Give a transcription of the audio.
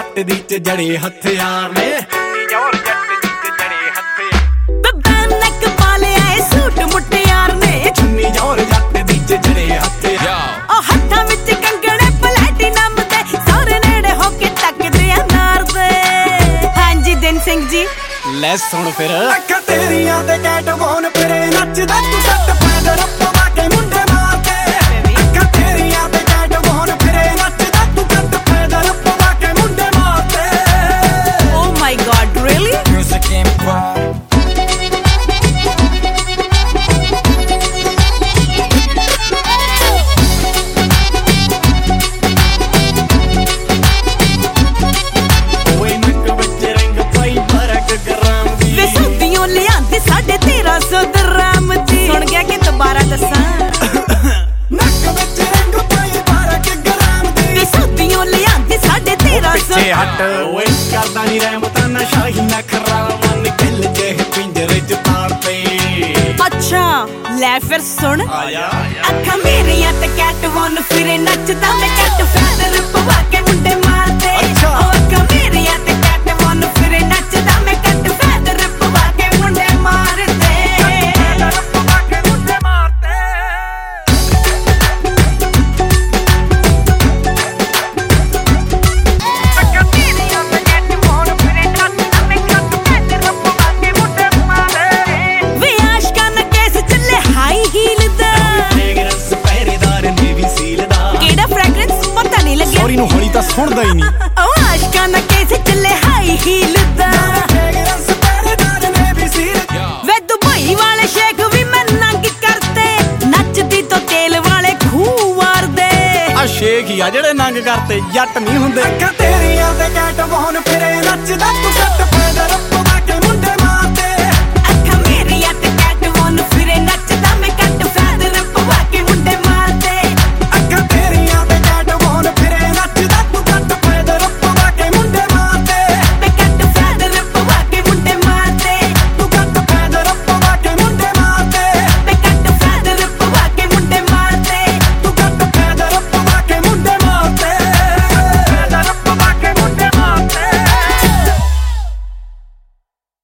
ਜੱਟ ਦੀ ਚ ਜੜੇ ਹਥਿਆਰ ਨੇ ਜ਼ੋਰ ਜੱਟ ਦੀ ਚ ਜੜੇ ਹਥਿਆਰ ਬੱਬਾ ਨੱਕ ਪਾ ਲਿਆ ਏ ਸੂਟ ਮੁਟਿਆਰ ਨੇ ਚੁੰਨੀ ਜ਼ੋਰ ਜੱਟ ਦੀ ਚ ਜੜੇ ਹਥਿਆਰ ਉਹ ਹੱਥਾਂ ਵਿੱਚ ਕੰਗਣੇ ਪਲੈਟੀਨਮ ਦੇ ਸਾਰੇ ਨੇੜੇ ਹੋ ਕੇ ਟੱਕਦੇ ਆ ਨਾਰ ਦੇ ਹਾਂਜੀ ਦਿਨ ਸਿੰਘ ਜੀ ਲੈ ਸੁਣ ਫਿਰ ਅੱਖਾਂ ਤੇਰੀਆਂ ਤੇ ਕੈਟਵਾਨ ਫਿਰੇ ਨੱਚਦਾ ਤੂੰ ਸੱਟ ਪੈਦਰ ਪਵਾ ਕੇ ਮੁੰਡੇ ਮਾਰਦੇ ਅੱਖਾਂ ਤੇਰੀਆਂ ਤੇ ਕੈਟਵਾਨ ਫਿਰੇ ਨੱਚਦਾ ਤੂੰ ਸੱਟ ਪੈਦਰ ਪਵਾ ਕੇ ਮੁੰਡੇ ਮਾਰਦੇ oh my God really music empire ਸਾਡੇ 1300 ਦਰਾਮ ਦੀ ਸੁਣ ਗਿਆ ਕਿ ਦੁਬਾਰਾ ਦੱਸਾਂ ਨੱਕ ਵਿੱਚ ਰੰਗ ਪਾਈ 12 ਗ੍ਰਾਮ ਦੀ ਸੌਦੀਆਂ ਲਿਆਂਦੀ ਸਾਡੇ 1300 ਪਿੱਛੇ ਹਟ ਓਏ ਕਰਦਾ ਨੀ ਰਹਿਮ ਤਾਂ ਨਸ਼ਾ ਹੀ ਨਾ ਖਰਾ ਮਨ ਗਿੱਲ ਜੇ ਪਿੰਜਰੇ ਚ ਤਾੜਦੇ ਅੱਛਾ ਲੈ ਫਿਰ ਸੁਣ ਆਇਆ ਅੱਖਾਂ ਮੇਰੀਆਂ ਤੇ ਕੈਟਵਾਨ ਫਿਰੇ ਨੱਚਦਾ ਮੈਂ ਕੱਟ ਫੈਦਰ ਪਵਾ ਕੇ ਮੁੰਡੇ ਮਾਰਦੇ ਅੱਛਾ। ਉਹ ਅੱਖਾਂ ਮੇਰੀਆਂ ਤੇ ਕੈਟਵਾਨ ਫਿਰੇ ਨੱਚਦਾ ਮੈਂ ਕੱਟ ਫੈਦਰ ਪਵਾ ਕੇ ਮੁੰਡੇ ਮਾਰਦੇ ਸੌਰੀ ਨੂੰ ਹੌਲੀ ਤਾਂ ਸੁਣਦਾ ਹੀ ਨਹੀਂ ਉਹ ਆਸ਼ਕਾਂ ਨਾ ਕੇਸ ਚੱਲੇ ਹਾਈ ਹੀਲ ਦਾ ਵੇ ਦੁਬਈ ਵਾਲੇ ਸ਼ੇਖ ਵੀ ਮੈਂ ਨੰਗ ਕਰਤੇ ਨੱਚਦੀ ਤੋਂ ਤੇਲ ਵਾਲੇ ਖੂਹ ਵਾਰਦੇ ਆ ਸ਼ੇਖ ਹੀ ਆ ਜਿਹੜੇ ਨੰਗ ਕਰਤੇ ਜੱਟ ਨਹੀਂ ਹੁੰਦੇ ਅੱਖਾਂ ਤੇਰੀਆਂ ਤੇ ਕੈਟਵਾਨ ਫਿਰੇ ਨੱਚਦਾ